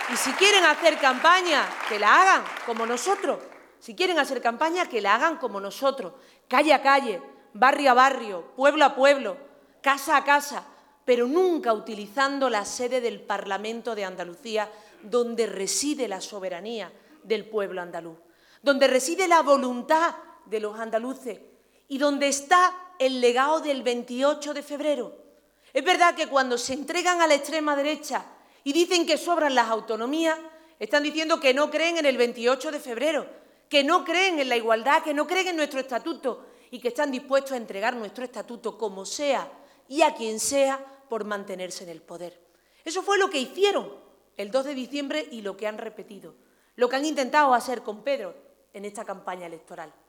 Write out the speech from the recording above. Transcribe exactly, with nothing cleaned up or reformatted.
Y si quieren hacer campaña, que la hagan como nosotros. Si quieren hacer campaña, que la hagan como nosotros, calle a calle, barrio a barrio, pueblo a pueblo, casa a casa, pero nunca utilizando la sede del Parlamento de Andalucía, donde reside la soberanía del pueblo andaluz, donde reside la voluntad de los andaluces y donde está el legado del veintiocho de febrero. Es verdad que cuando se entregan a la extrema derecha y dicen que sobran las autonomías, están diciendo que no creen en el veintiocho de febrero, que no creen en la igualdad, que no creen en nuestro estatuto y que están dispuestos a entregar nuestro estatuto como sea y a quien sea por mantenerse en el poder. Eso fue lo que hicieron el dos de diciembre y lo que han repetido, lo que han intentado hacer con Pedro en esta campaña electoral.